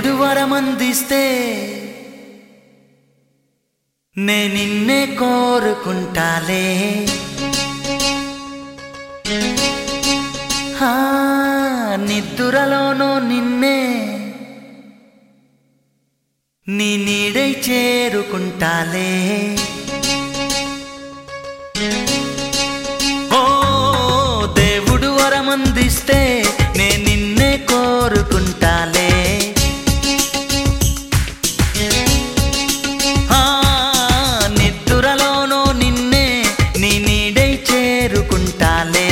దేవుడు వరమందిస్తే నే నిన్నే కోరుకుంటాలే. నిద్దురలోనూ నిన్నే నీ నీడై చేరుకుంటాలే. ఓ దేవుడు వరమందిస్తే నే నిన్నే కోరుకుంటాలే. నిద్దురలోనూ నిన్నే నీ నీడై చేరుకుంటాలే.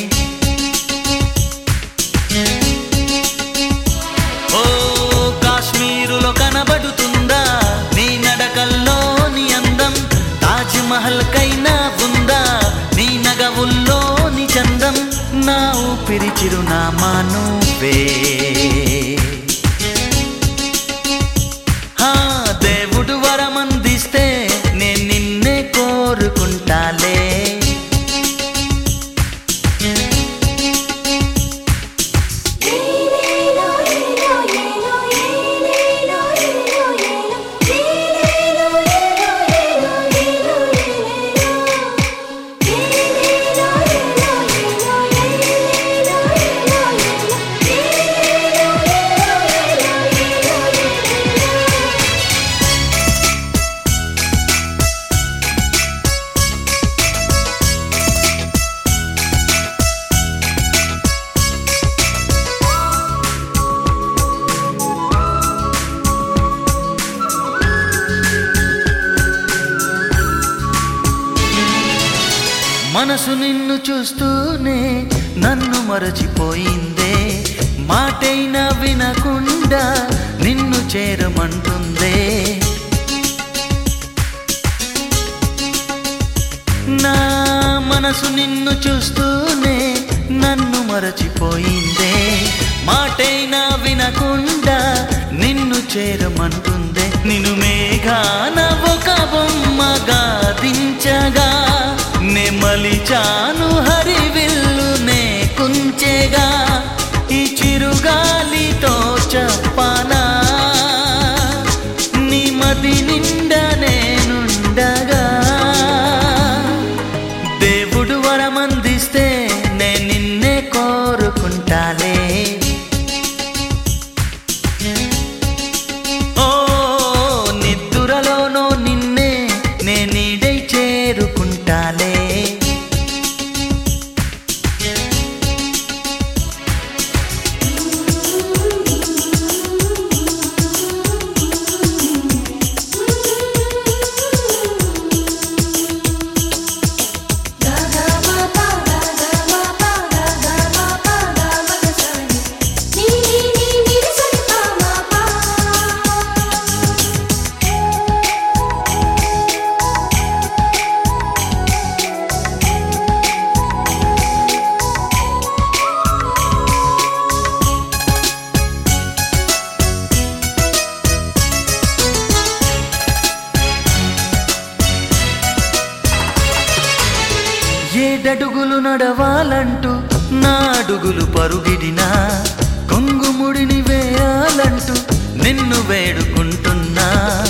ఓ కాశ్మీరులో కనబడుతుందా నీ నడకల్లో నీ అందం, తాజ్ మహల్ కైనా ఉందా నీ నగవుల్లో నీ చందం, నా ఊపిరి చిరునామా నువ్వే. దేవుడు వరమందిస్తే నే నిన్నే కోరుకుంటాలే. మనసు నిన్ను చూస్తూనే నన్ను మరచిపోయిందే, మాటైనా వినకుండా నిన్ను చేరమంటుందే. నా మనసు నిన్ను చూస్తూనే నన్ను మరచిపోయిందే, మాటైనా వినకుండా నిన్ను చేరమంటుందే. నిన్ను మేఘాన ఒక బొమ్మగా దించగా నే మలిచాను హరివిల్లు నే కుంచెగా, ఈ చిరుగాలితో చెప్పనా నీ మది నిండా నేనుండగా. దేవుడు వరమందిస్తే నే నిన్నే కోరుకుంటాలే. ఓ నిద్దురలోనూ నిన్నే నే నీడై చేరుకుంటాలే. ఏడడుగులు నడవాలంటూ నా అడుగులు పరుగిడినా, కొంగుముడిని వేయాలంటూ నిన్ను వేడుకుంటున్నా.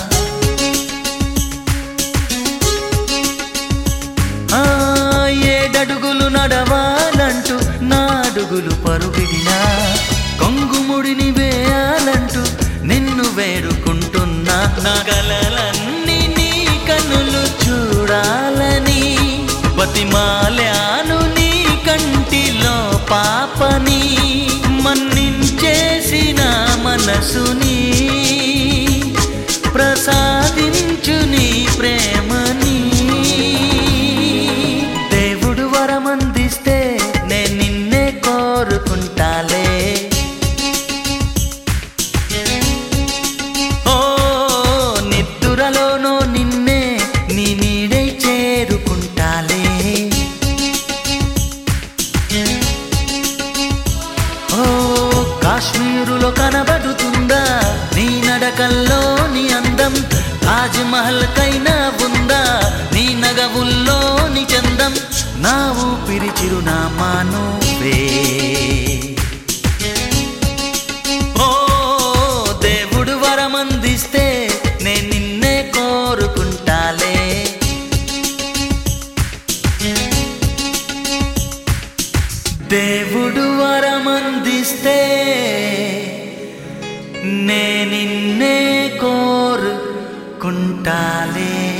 ఏడడుగులు నడవాలంటూ నా అడుగులు పరుగిడినా, కొంగుముడిని వేయాలంటూ నిన్ను వేడుకుంటున్నా. నా కలలన్నీ నీ కన్నులు చూడాలని బతిమాలాను నీ కంటిలో పాపని, మన్నించేసిన మనసుని ప్రసాదించు నీ ప్రేమని. దేవుడు వరమందిస్తే నే నిన్నే కోరుకుంటాలే. ఓ నిద్దురలోనూ నిన్నే నీ నీడై చేరుకుంటాలే. ఓ కాశ్మీరులో కనబడుతుందా నీ నడకల్లో నీ అందం, తాజ్ మహల్ కైనా ఉందా నీ నగవుల్లో నీ చందం, నా ఊపిరి చిరునామా నువ్వే. ఓ దేవుడు నే నిన్నే కోరుకుంటాలే. దేవుడు వరమందిస్తే నే నిన్నే కోరుకుంటాలే.